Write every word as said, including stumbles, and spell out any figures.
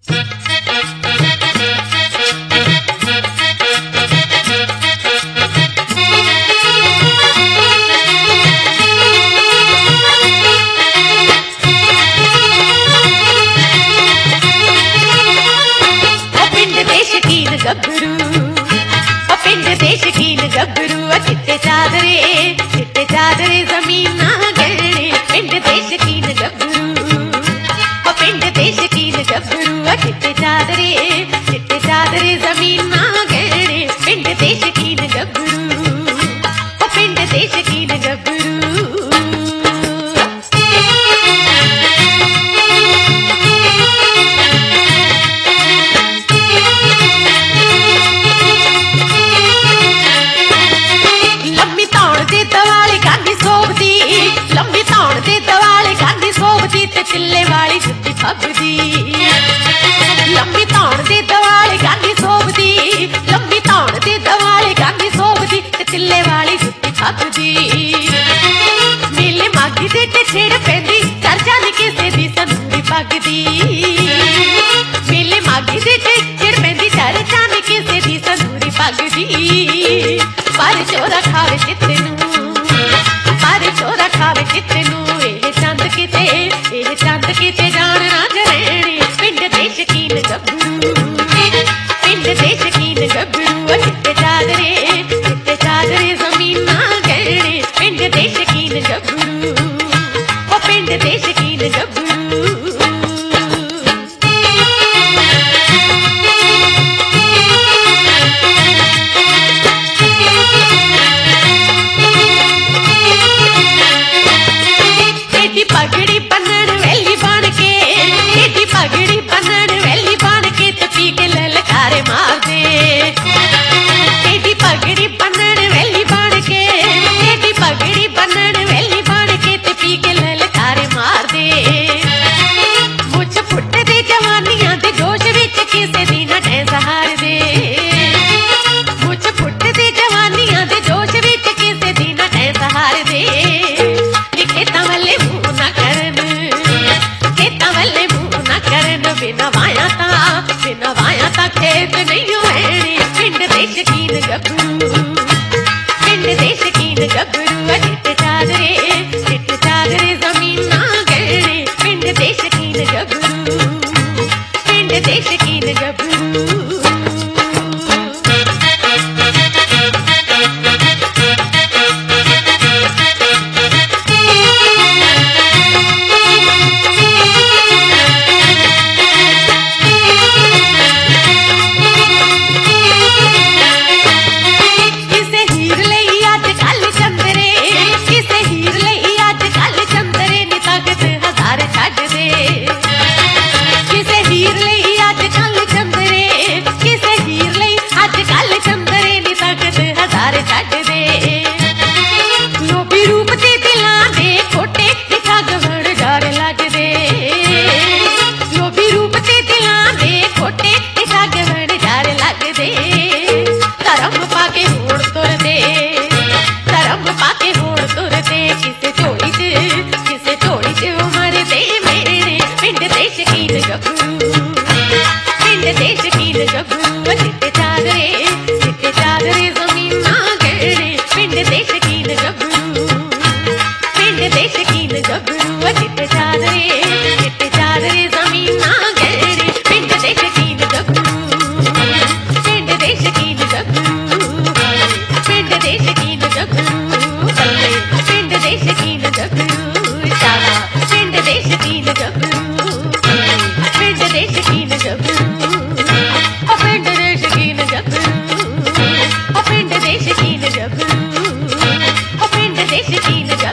गबरू ओ पिंड देश कीन गबरू चिट्टे चादरे चिट्टे चादरे जमीन ना गहने पिंड देश कीन गबरू ओ पिंड देश कीन गबरू चिट्टे चादरे चिट्टे चादरे जमीन ना गहने पिंड देश कीन गबरू ओ पिंड देश कीन गबरू लंबी तौण दे दवाले गांधी सोबती ते चिल्ले वाली जुत्ती फगदी लंबी तौण दे दवाले गांधी सोबती लंबी तौण दे दवाले गांधी सोबती ते चिल्ले वाली जुत्ती फगदी मेले मागी दे ते छेड़ पैंदी चर जाने किसे दी संदूरी पगदी मेले मागी दे ते छेड़ पैंदी चर जाने किसे दी संदूरी पगदी पर चोरा खावे चित्ते नू पर चोरा खावे चित्ते नू एह चंद किते एह चंद किते जान ना जरेणी पिंड देश कीन गबरू पिंड देश कीन गबरू चिट्टे चादरे चिट्टे चादरे जमीन ना गहने पिंड देश कीन गबरू ओ पिंड देश कीन गबरू पगड़ी बनन वेली बन के एडी पगड़ी बनन वेली बन के ते पी के ललकारे मार दे एडी पगड़ी बनन वेली बन के एडी पगड़ी बनन वेली बन के ते पी के ललकारे मार दे मुझ फुट दे जवानियां दे जोश विच किसे दी ना ढे सहार दे मुझ फुट दे जवानियां दे जोश विच किसे दी ना ढे सहार दे लिखे तवले बिना वाया ता बिना वाया ता खेत नहीं वेणी पिंड देश कीन गबरू पिंड देश कीन गबरू चिट्टे चादरे चिट्टे चादरे जमीन ना गहने पिंड देश कीन गबरू पिंड देश कीन गबरू चिट्टे चादरे चिट्टे चादरे जमीन ना गहने पिंड देश कीन गबरू पिंड देश कीन गबरू चिट्टे चादरे चिट्टे चादरे जमीन ना गहने पिंड देश कीन गबरू पिंड देश कीन गबरू पिंड देश कीन गबरू पिंड देश कीन गबरू शाबा पिंड देश कीन गबरू पिंड देश कीन गबरू पिंड देश कीन गबरू पिंड देश कीन गबरू पिंड देश कीन